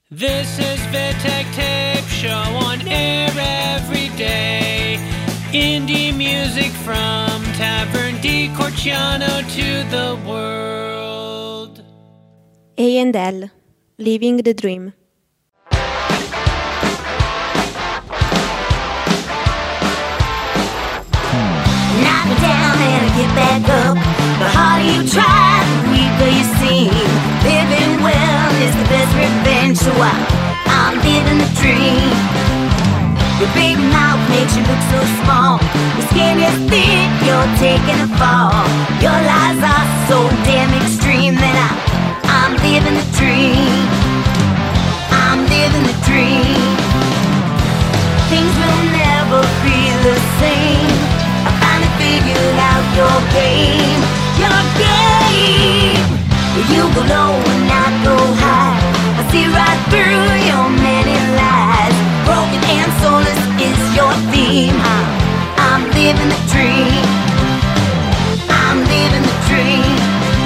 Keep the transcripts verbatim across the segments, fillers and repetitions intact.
This is Vitek Tape Show on air every day. Indie music from Tavern di Corciano to the world. A and L, Living the Dream. Knock me down and I get back up. The harder you try, the weaker you seem. Living well is the best revenge, so I, I'm living the dream. Your big mouth makes you look so small. Your skin is thick, you're taking a fall. Your lies are so damn extreme that I, I'm living the dream. I'm living the dream. Things will never be the same. I finally figured out your game. Your game. You go low and I go high. I see right through your many lies. Broken and soulless is your theme. I'm, I'm living the dream. I'm living the dream.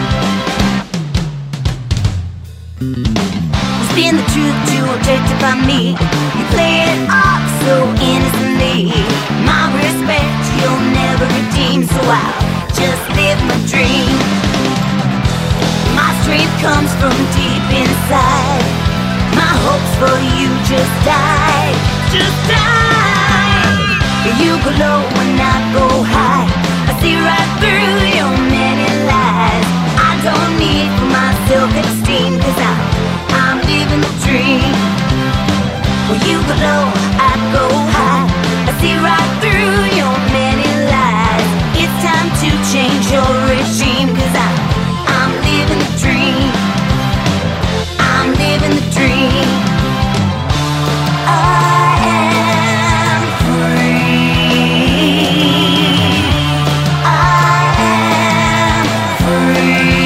You spin the truth to objectify me. You play it off so innocently. My respect you'll never redeem, so I'll just live my dream. My strength comes from deep inside. My hopes for you just died, just died. You go low and I go high. I see right through your many lies. I don't need for my self-esteem, cause I, I'm living the dream. When you go low, I go high. I see right through your many lies. It's time to change your regime, cause I, I'm living the dream. I'm living the dream. I am free. I am free.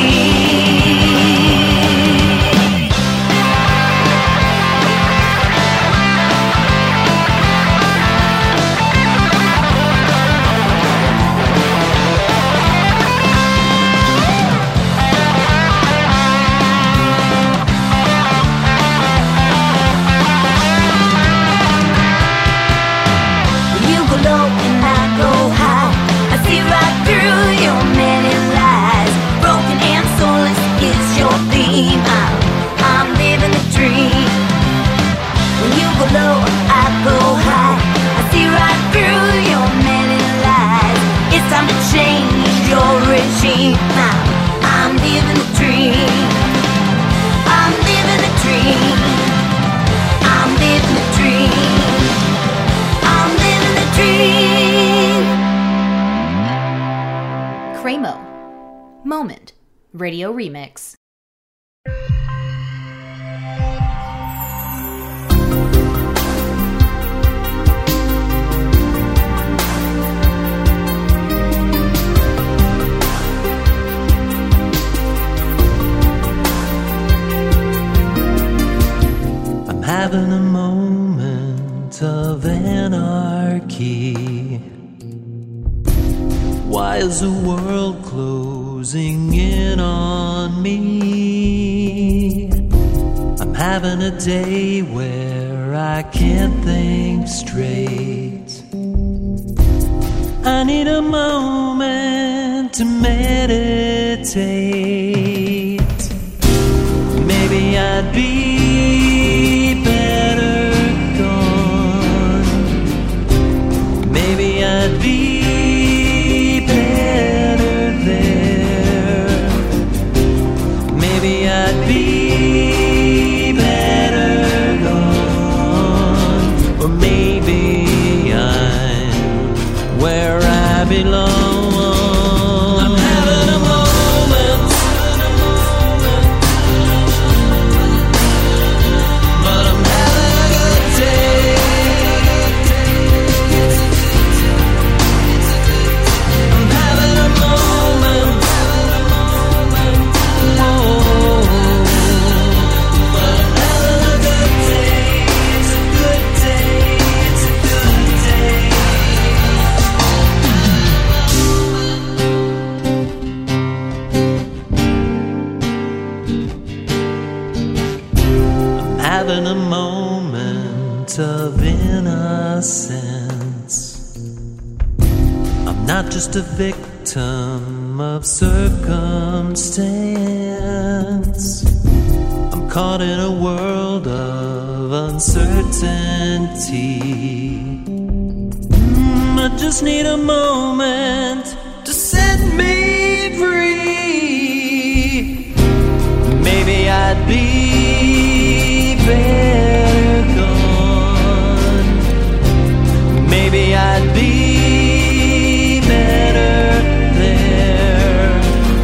I'm living the dream. I'm living the dream. I'm living the dream. I'm living the dream. Cremo. Moment. Radio Remix. Having a moment of anarchy. Why is the world closing in on me? I'm having a day where I can't think straight. I need a moment to meditate. Maybe I'd be I'd be better there. Maybe I'd be better gone. Or maybe I'm where I belong. I'm having a moment. having a moment of innocence. I'm not just a victim of circumstance. I'm caught in a world of uncertainty. Mm, I just need a moment to set me free. Maybe I'd be better gone. Maybe I'd be better there.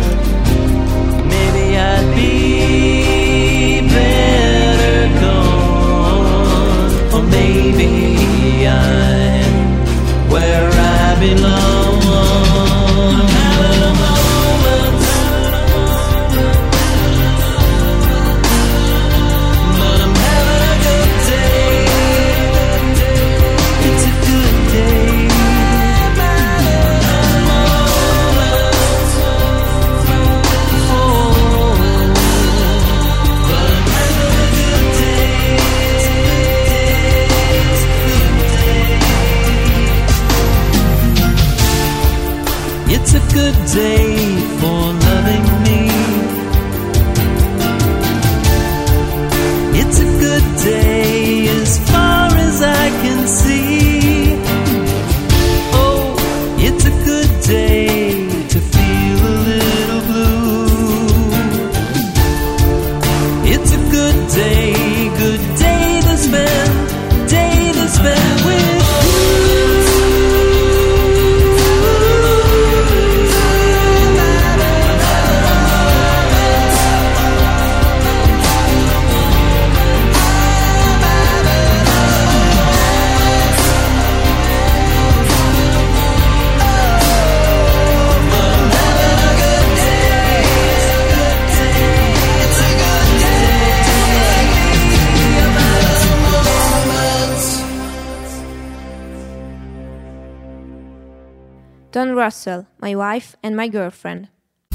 Maybe I'd be better gone. Or maybe I'm where I belong. I'm having a moment, but I'm having a good day. It's a good day. It's a good day for loving me. It's a good day as far as I can see. Oh, it's a good day to feel a little blue. It's a good day, good day to spend, day to spend with you. Don Russell, My Wife and My Girlfriend.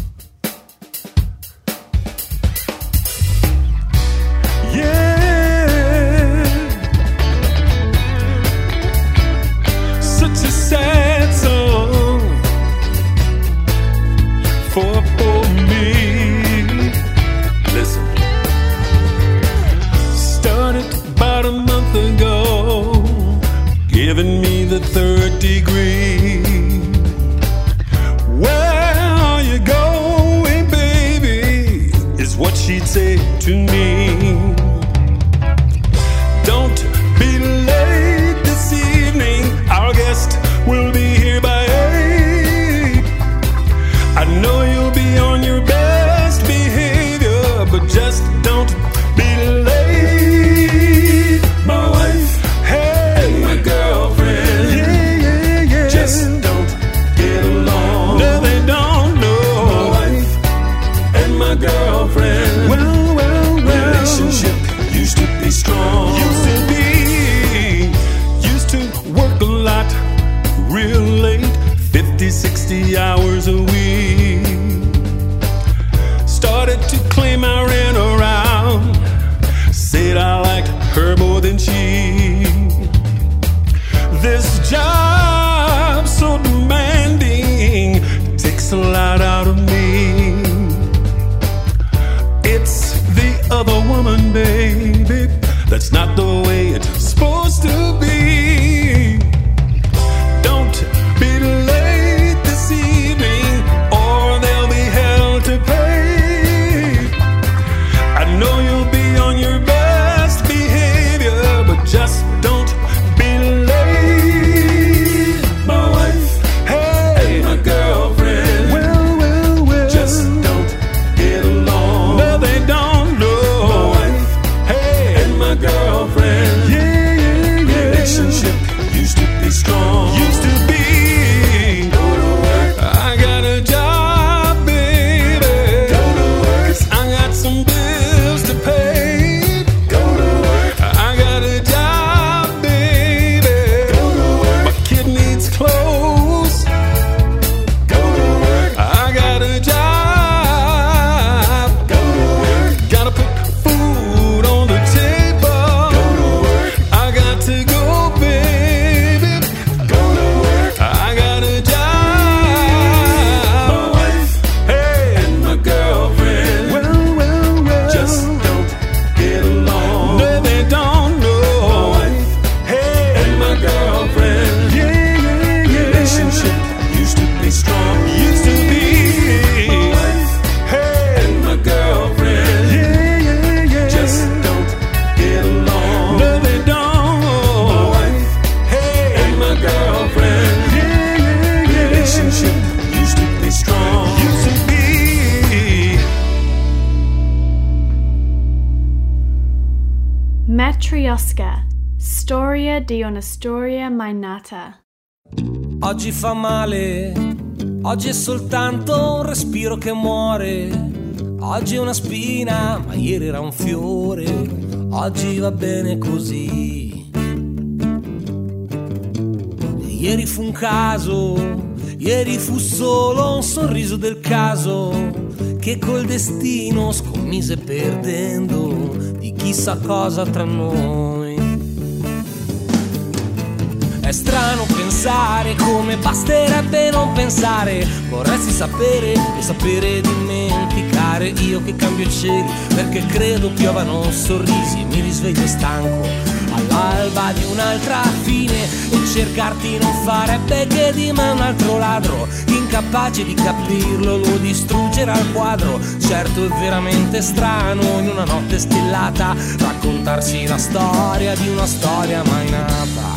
Yeah, such a sad song for poor me. Listen, started about a month ago, giving me the third degree. Where are you going, baby? Is what she'd say to me. Don't be late this evening. Our guest will be here by eight. I know you'll be on your best behavior, but just don't be late. My wife, hey, and my girlfriend, yeah, yeah, yeah. Just don't get along. No, they don't know. My wife and my girlfriend. Well, well, well. Relationship used to be strong. Used to be. Used to work a lot, real late, fifty, sixty hours a week. Started to claim I ran around. Said I liked her more than she. This job so demanding takes a lot out of me. It's the other woman, baby. That's not the way it's supposed to be. Don't be late this evening, or there'll be hell to pay. I know you'll be on your best behavior, but just don't be late. My wife, hey, and my girlfriend. Well, well, well. Just don't get along. No, they don't know. My wife, hey, Matryoshka, storia di una storia mai nata. Oggi fa male, oggi è soltanto un respiro che muore. Oggi è una spina, ma ieri era un fiore. Oggi va bene così. Ieri fu un caso, ieri fu solo un sorriso del caso che col destino scommise perdendo di chissà cosa tra noi. È strano pensare come basterebbe non pensare. Vorresti sapere e sapere dimenticare. Io che cambio i cieli perché credo piovano sorrisi e mi risveglio stanco all'alba di un'altra fine, e cercarti non farebbe che di me un altro ladro, incapace di capirlo lo distruggerà il quadro. Certo è veramente strano in una notte stellata raccontarsi la storia di una storia mai nata.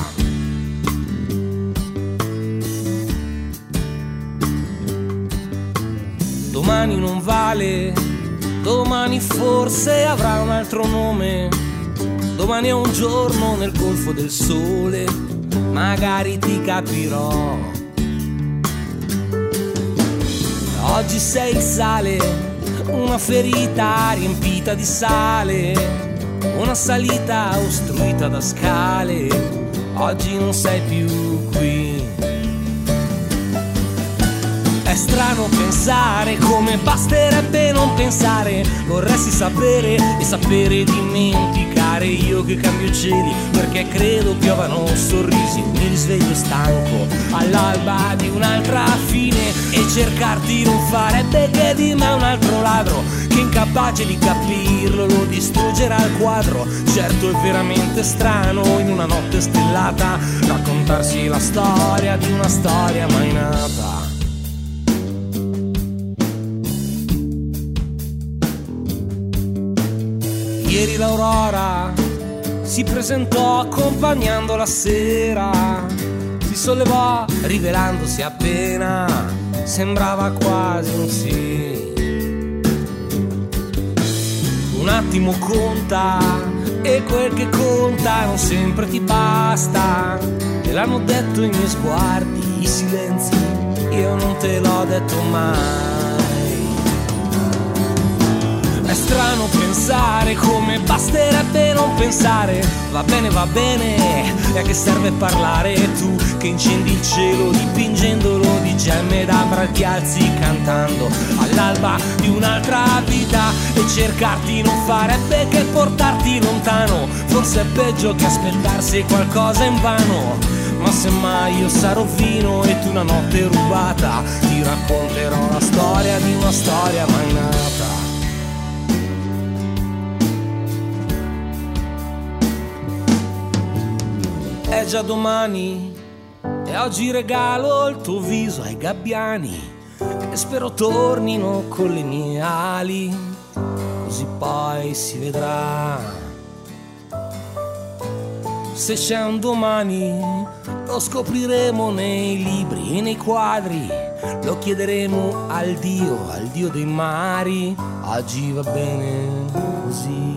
Domani non vale, domani forse avrà un altro nome. Domani è un giorno nel golfo del sole, magari ti capirò. Oggi sei il sale, una ferita riempita di sale, una salita ostruita da scale. Oggi non sei più qui. È strano pensare come basterebbe non pensare. Vorresti sapere e sapere dimenticare. Io che cambio cieli perché credo piovano sorrisi, mi risveglio stanco all'alba di un'altra fine, e cercarti non farebbe che di me un altro ladro, che incapace di capirlo lo distruggerà il quadro. Certo è veramente strano in una notte stellata raccontarsi la storia di una storia mai nata. Ieri l'aurora si presentò accompagnando la sera, si sollevò rivelandosi appena sembrava quasi un sì. Un attimo conta e quel che conta non sempre ti basta. Me l'hanno detto i miei sguardi, i silenzi, io non te l'ho detto mai. È strano pensare come basterebbe non pensare. Va bene, va bene, e a che serve parlare? Tu che incendi il cielo dipingendolo di gemme d'ambra, ti alzi cantando all'alba di un'altra vita, e cercarti non farebbe che portarti lontano. Forse è peggio che aspettarsi qualcosa in vano. Ma se mai io sarò vino e tu una notte rubata, ti racconterò la storia di una storia mai nata. È già domani e oggi regalo il tuo viso ai gabbiani, e spero tornino con le mie ali, così poi si vedrà. Se c'è un domani lo scopriremo nei libri e nei quadri, lo chiederemo al Dio, al Dio dei mari. Oggi va bene così.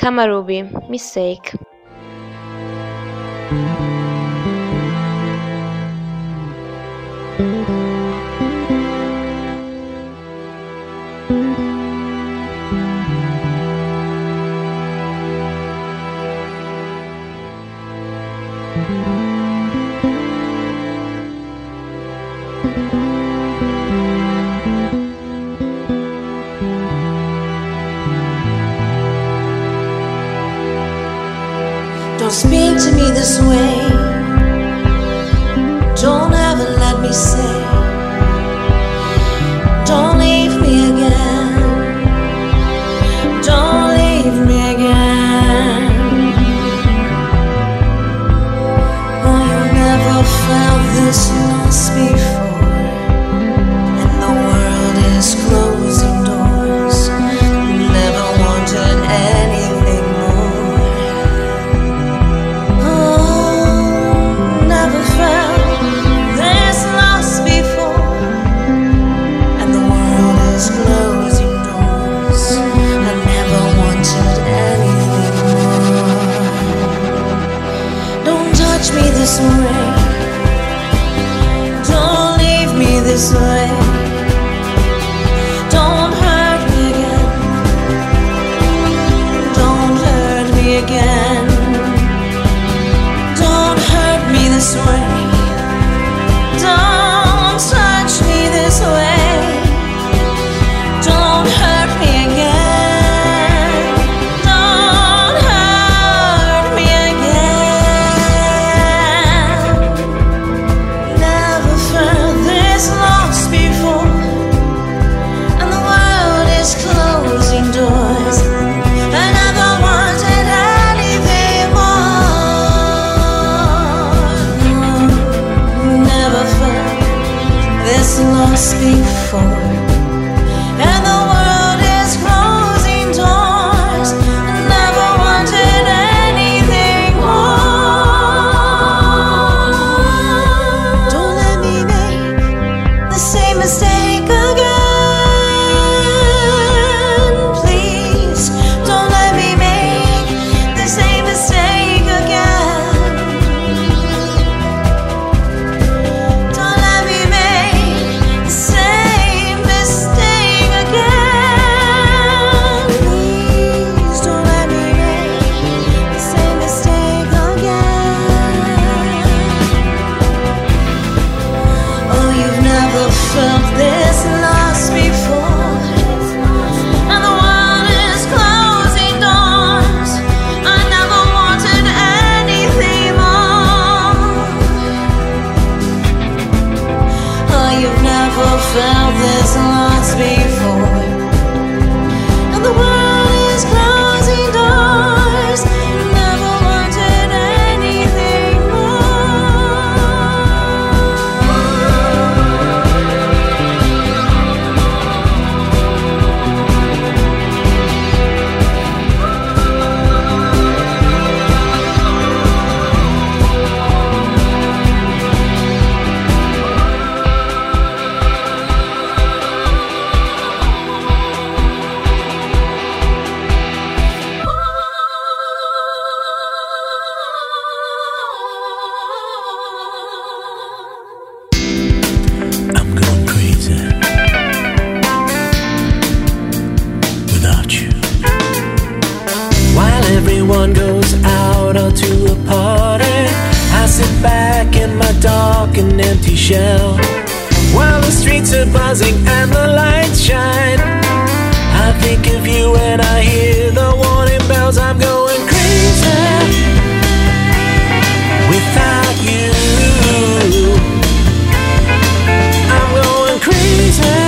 Kamaruby, Mistake. Don't speak to me this way. Don't ever let me say, don't leave me again. Don't leave me again. Oh, you never felt this lost before, and the world is closing doors. You never wanted anything more. Never felt this lost before, and the world is closing doors. I never wanted anything more. Don't touch me this way. Don't leave me this way. Don't hurt me again. Don't hurt me again. This way. Don't touch me this way. Don't hurt me again. Don't hurt me again. Never felt this lost before, and the world is closing doors. I never wanted anything more. Never felt this lost before, and the world is closing doors. Never wanted anything more. Don't let me make the same mistake again. Please, don't let me make the same mistake again. Don't let me make the same mistake again. Please don't let me make the same mistake again. Oh, you've never felt this lost before, and the world is closing doors. I never wanted anything more. Oh, you've never felt this lost before, and the world is closing doors. Never wanted anything I'm going crazy without you. While everyone goes out onto a party, I sit back in my dark and empty shell. While the streets are buzzing and the lights shine, I think of you and I hear the warning bells. I'm going crazy without you. I'm going crazy.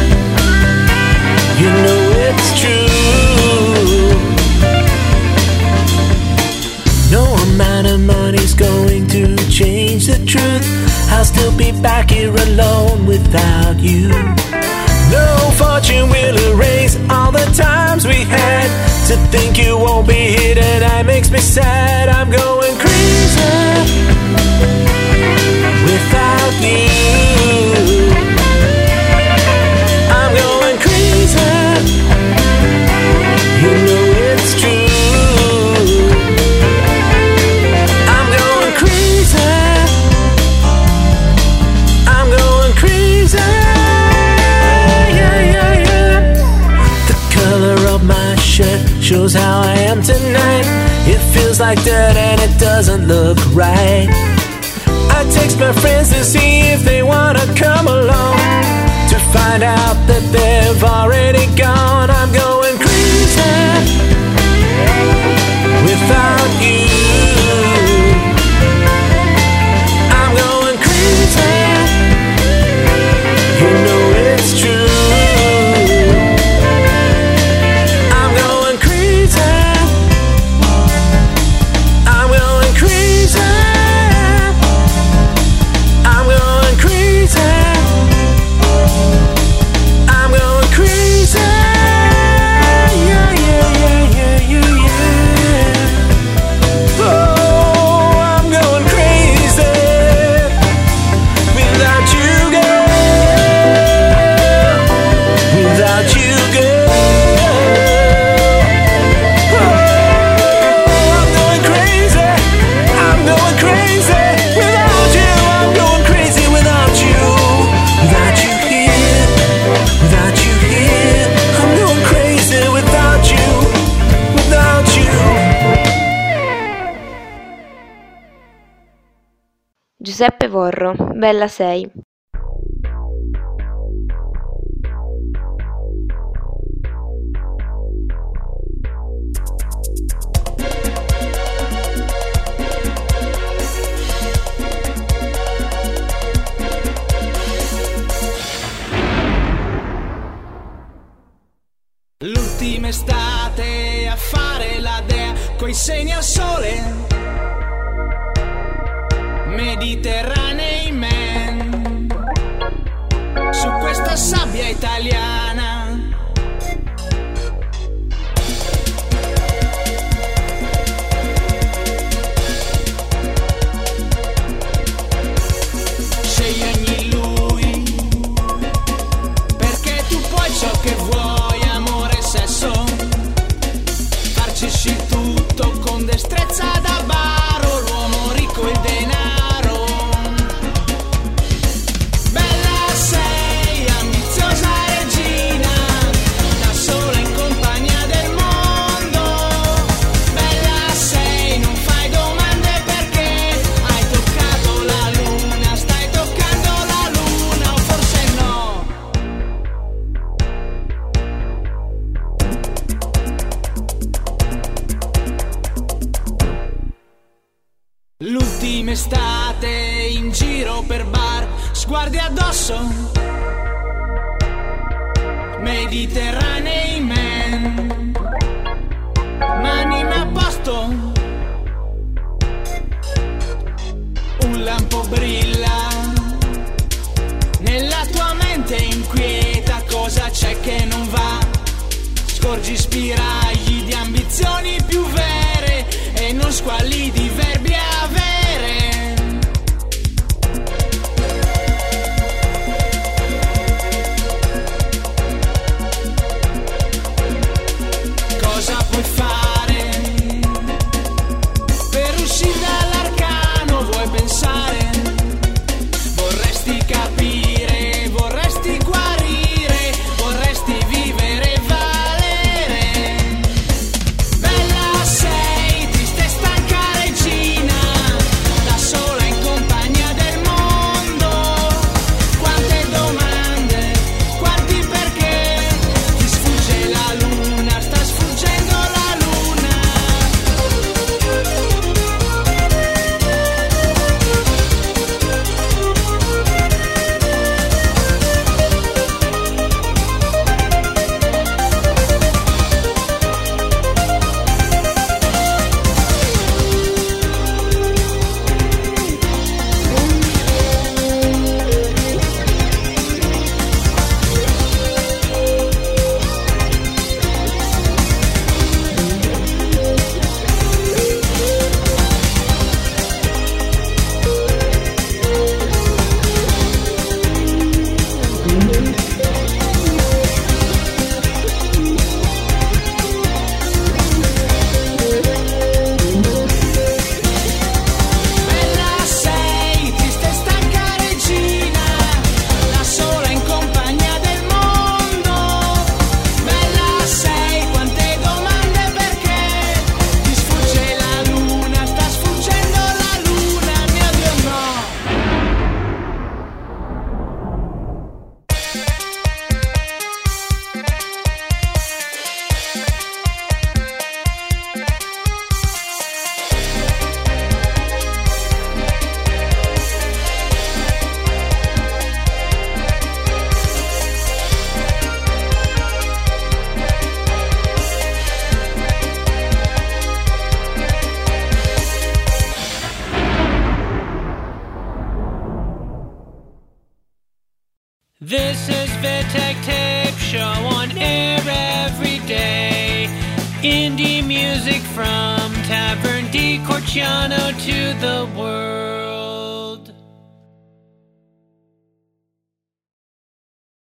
You know it's true. No amount of money's going to change the truth. I'll still be back here alone without you. No fortune will erase all the times we had. To think you won't be here tonight makes me sad. I'm going crazy without you. I'm going crazy. You know it's true. shows how I am tonight. It feels like dirt and it doesn't look right. I text my friends to see if they wanna come along, to find out that they've already gone. I'm going crazy without you. I'm going crazy, you know it's true. I'm going crazy, I'm going crazy, I'm going crazy, I'm going crazy. Yeah, yeah, yeah, yeah, yeah, yeah. Oh, I'm going crazy without you, girl. Without you, girl. Oh, I'm going crazy. I'm going crazy without you. I'm going crazy without you. Without you here. Without you here. I'm going crazy without you. Without you. Giuseppe Vorro, Bella sei. L'ultima estate a fare la dea coi segni al sole, Mediterranei man, su questa sabbia italiana. Scegli ogni lui, perché tu puoi ciò che vuoi, amore e sesso, farci tutto con destrezza da baro, l'uomo ricco e il denaro. Bella sei, ambiziosa regina, da sola in compagnia del mondo. Bella sei, non fai domande perché hai toccato la luna, stai toccando la luna, o forse no. L'ultima estate in giro per bar, sguardi addosso, Mediterranei man, mani a posto, un lampo brilla, nella tua mente inquieta, cosa c'è che non va? Scorgi spiragli di ambizioni più vere e non squali di verbi avere. Cosa puoi fare per uscire dall'arcano? Vuoi pensare? Vorresti capire, vorresti guarire, vorresti vivere e valere. Bella sei, triste e stanca regina. Santa's VidTech Tape Show on air every day. Indie music from Tavern di Corciano to the world.